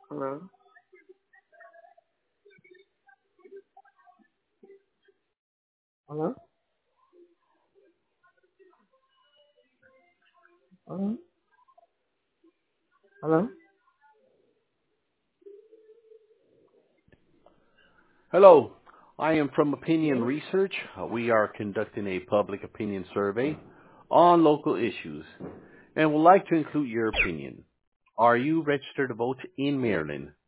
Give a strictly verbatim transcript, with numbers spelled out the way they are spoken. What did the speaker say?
Hello? Hello? Hello? Hello? Hello, I am from Opinion Yes? Research. Uh, We are conducting a public opinion survey on local issues and would like to include your opinion. Are you registered to vote in Maryland?